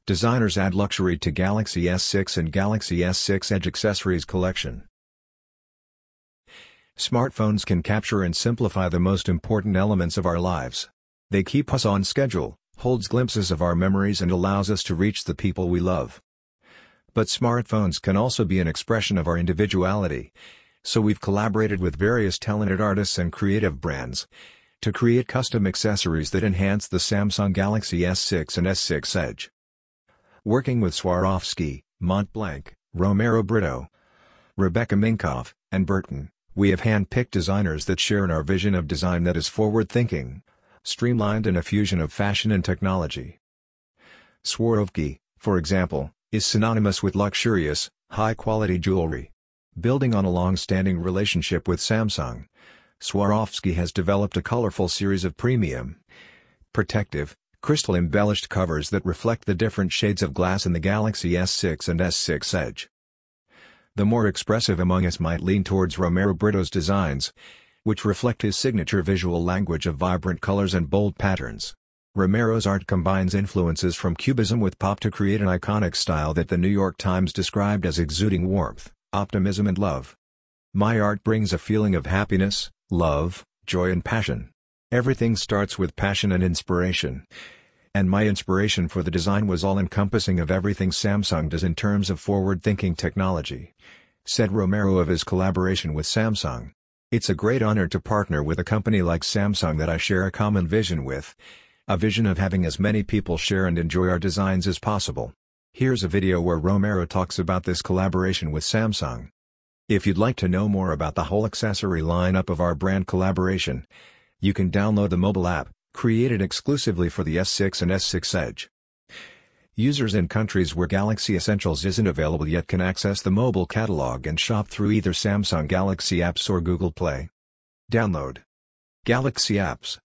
Designers add luxury to Galaxy S6 and Galaxy S6 Edge accessories collection. Smartphones can capture and simplify the most important elements of our lives. They keep us on schedule, holds glimpses of our memories and allows us to reach the people we love. But smartphones can also be an expression of our individuality, so we've collaborated with various talented artists and creative brands to create custom accessories that enhance the Samsung Galaxy S6 and S6 Edge. Working with Swarovski, Montblanc, Romero Britto, Rebecca Minkoff, and Burton, we have hand-picked designers that share in our vision of design that is forward-thinking, streamlined and a fusion of fashion and technology. Swarovski, for example, is synonymous with luxurious, high-quality jewelry. Building on a long-standing relationship with Samsung, Swarovski has developed a colorful series of premium, protective, crystal-embellished covers that reflect the different shades of glass in the Galaxy S6 and S6 Edge. The more expressive among us might lean towards Romero Britto's designs, which reflect his signature visual language of vibrant colors and bold patterns. Romero's art combines influences from Cubism with pop to create an iconic style that the New York Times described as exuding warmth, optimism and love. My art brings a feeling of happiness, love, joy and passion. Everything starts with passion and inspiration. And my inspiration for the design was all-encompassing of everything Samsung does in terms of forward-thinking technology, said Romero of his collaboration with Samsung. It's a great honor to partner with a company like Samsung that I share a common vision with, a vision of having as many people share and enjoy our designs as possible. Here's a video where Romero talks about this collaboration with Samsung. If you'd like to know more about the whole accessory lineup of our brand collaboration, you can download the mobile app, created exclusively for the S6 and S6 Edge. Users in countries where Galaxy Essentials isn't available yet can access the mobile catalog and shop through either Samsung Galaxy Apps or Google Play. Download Galaxy Apps,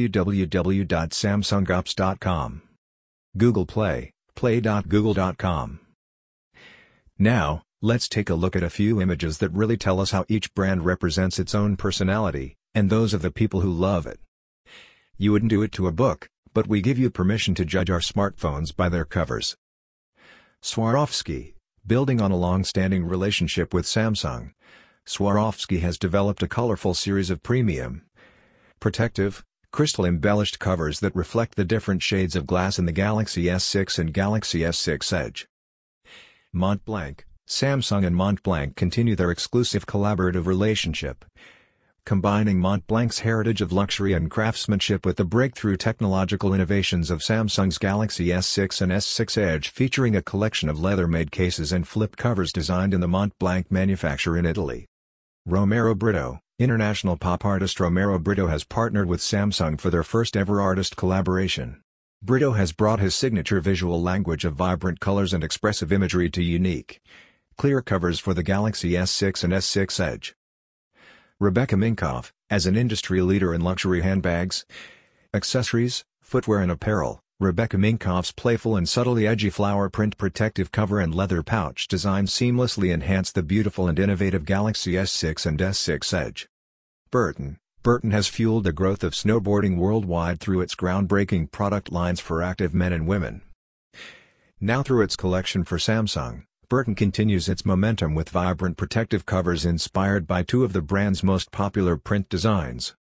www.samsungapps.com. Google Play, play.google.com. Now, let's take a look at a few images that really tell us how each brand represents its own personality, and those of the people who love it. You wouldn't do it to a book, but we give you permission to judge our smartphones by their covers. Swarovski, building on a long-standing relationship with Samsung, Swarovski has developed a colorful series of premium, protective, crystal-embellished covers that reflect the different shades of glass in the Galaxy S6 and Galaxy S6 Edge. Montblanc, Samsung and Montblanc continue their exclusive collaborative relationship, combining Montblanc's heritage of luxury and craftsmanship with the breakthrough technological innovations of Samsung's Galaxy S6 and S6 Edge, featuring a collection of leather-made cases and flip covers designed in the Montblanc manufacture in Italy. Romero Britto, international pop artist Romero Britto has partnered with Samsung for their first-ever artist collaboration. Britto has brought his signature visual language of vibrant colors and expressive imagery to unique, clear covers for the Galaxy S6 and S6 Edge. Rebecca Minkoff, as an industry leader in luxury handbags, accessories, footwear and apparel, Rebecca Minkoff's playful and subtly edgy flower print protective cover and leather pouch design seamlessly enhance the beautiful and innovative Galaxy S6 and S6 Edge. Burton has fueled the growth of snowboarding worldwide through its groundbreaking product lines for active men and women. Now through its collection for Samsung, Burton continues its momentum with vibrant protective covers inspired by two of the brand's most popular print designs.